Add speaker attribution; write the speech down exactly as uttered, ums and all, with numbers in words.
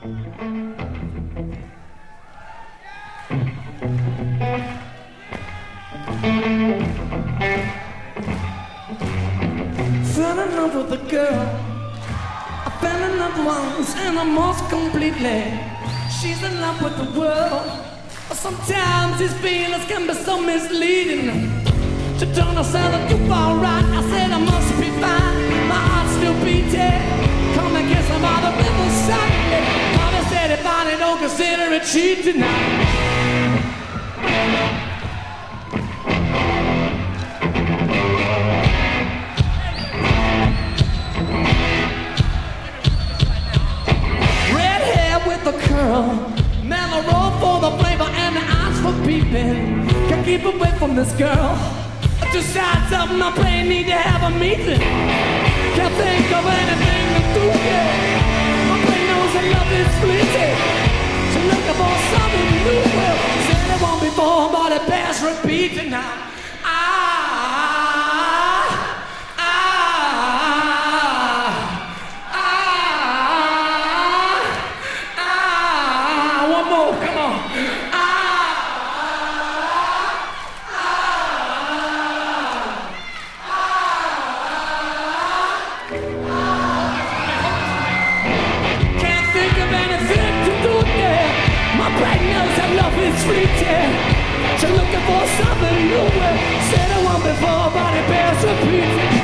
Speaker 1: Fell in love with a girl. I fell in love once and almost completely. She's in love with the world. Sometimes these feelings can be so misleading. She turned herself to far right. I said I must be fine. My heart's still beating. Come and kiss him by the riverside. Mama said if I don't consider it cheating now. Mellow roll for the flavor and the eyes for peeping. Can't keep away from this girl. Two sides of my brain need to have a meeting. Can't think of anything to do, yeah. My brain knows that love is fleeting. She's looking for something new. Well, said it won't be born, but it bears repeating now. She's looking for something new. Said I want before, but it bears repeating.